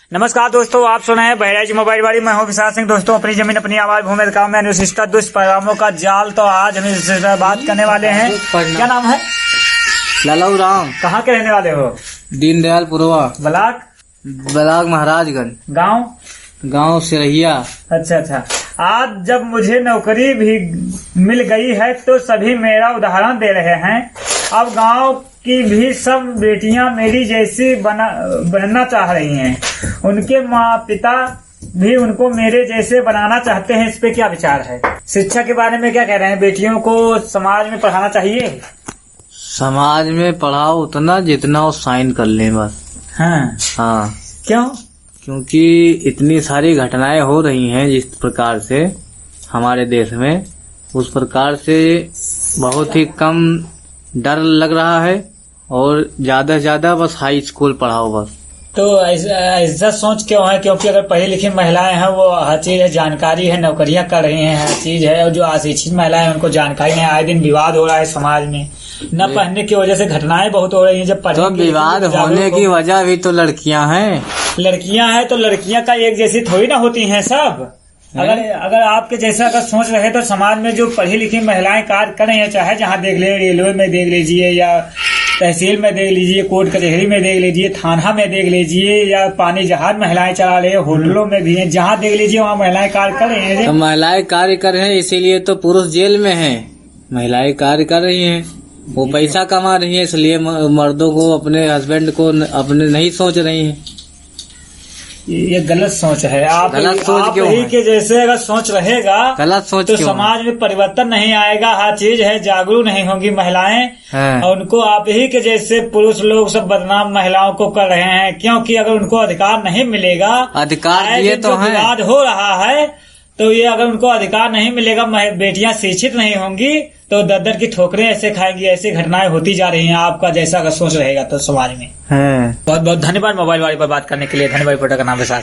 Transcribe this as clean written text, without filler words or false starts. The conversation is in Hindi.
नमस्कार दोस्तों, आप सुन रहे हैं बहराइच मोबाइल वाली। मैं हूं विशाल सिंह। दोस्तों, अपनी जमीन अपनी आवाज भूमि काम में अनुशिष्टा दुष्परिणामों का जाल। तो आज हम इस बात करने वाले हैं। क्या नाम है? लालू राम। कहाँ के रहने वाले हो? दीनदयाल पुरवा। ब्लॉक महाराजगंज। गांव सिरहिया। अच्छा। आज जब मुझे नौकरी भी मिल गई है तो सभी मेरा उदाहरण दे रहे हैं। अब गांव की भी सब बेटियां मेरी जैसी बनना चाह रही हैं। उनके माँ पिता भी उनको मेरे जैसे बनाना चाहते हैं। इस पे क्या विचार है? शिक्षा के बारे में क्या कह रहे हैं? बेटियों को समाज में पढ़ाना चाहिए? समाज में पढ़ाओ उतना जितना वो साइन कर लें बस। हाँ। क्यों? क्योंकि इतनी सारी घटनाएं हो रही हैं जिस प्रकार से हमारे देश में, उस प्रकार से बहुत ही कम डर लग रहा है और ज्यादा से ज्यादा बस हाई स्कूल पढ़ाओ बस। तो ऐसा सोच क्यों है? क्योंकि अगर पढ़ी लिखी महिलाएं हैं वो हर चीज है, जानकारी है, नौकरियां कर रही हैं, हर चीज है। और जो अशिक्षित महिलाएं हैं उनको जानकारी नहीं। आए दिन विवाद हो रहा है समाज में। न पढ़ने की वजह से घटनाएं बहुत हो रही हैं। जब तो विवाद होने की वजह भी तो लड़कियां हैं। लड़कियां हैं तो लड़कियां का एक जैसी थोड़ी ना होती हैं सब। अगर आपके जैसा अगर सोच रहे तो समाज में जो पढ़ी लिखी महिलाएं कार्य कर रही हैं, चाहे जहाँ देख ले, रेलवे में देख लीजिए या तहसील में देख लीजिए, कोर्ट कचहरी में देख लीजिए, थाना में देख लीजिए, या पानी जहाज महिलाएं चला रही है, होटलों में भी है, जहाँ देख लीजिए वहाँ महिलाएं कार्य कर रही हैं। तो महिलाएं कार्य कर रही हैं, इसीलिए तो पुरुष जेल में हैं। महिलाएं कार्य कर रही हैं, वो पैसा कमा रही हैं, इसलिए मर्दों को, अपने हस्बैंड को अपने नहीं सोच रही हैं। ये गलत सोच है। आप गलत सोच क्यों ही के जैसे अगर सोच रहेगा गलत सोच तो समाज में परिवर्तन नहीं आएगा। हर चीज है, जागरूक नहीं होंगी महिलाएं। और उनको आप ही के जैसे पुरुष लोग सब बदनाम महिलाओं को कर रहे हैं। क्योंकि अगर उनको अधिकार नहीं मिलेगा, अधिकार ये तो है, विवाद हो रहा है, तो ये अगर उनको अधिकार नहीं मिलेगा, बेटियां शिक्षित नहीं होंगी तो दर की ठोकरें ऐसे खाएंगी। ऐसी घटनाएं होती जा रही हैं। आपका जैसा अगर सोच रहेगा तो समाज में। बहुत बहुत धन्यवाद मोबाइल वाले पर बात करने के लिए। धन्यवाद। फोटो का नाम विशाल।